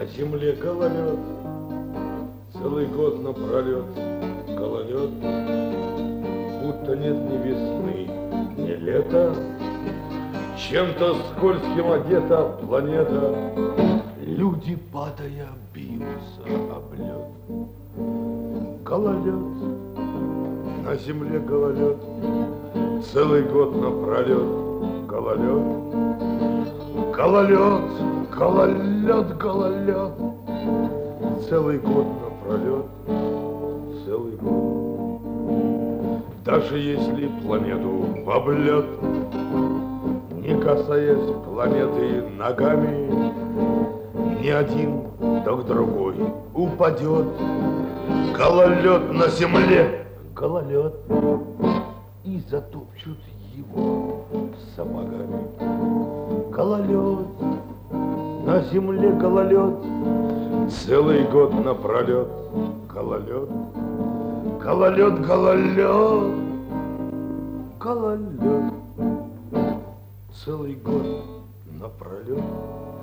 На земле гололед, целый год напролет гололед, будто нет ни весны, ни лета, чем-то скользким одета планета, люди, падая, бьются об лед. Гололед, на земле гололед, целый год напролет гололед. Гололед, гололед, гололед, целый год напролет, целый год. Даже если планету об лед, не касаясь планеты ногами, ни один, так другой упадет. Гололед на земле, гололед, и затопчут его сапогами. Гололед, на земле гололед, целый год напролет гололед. Гололед, гололед, гололед, целый год напролет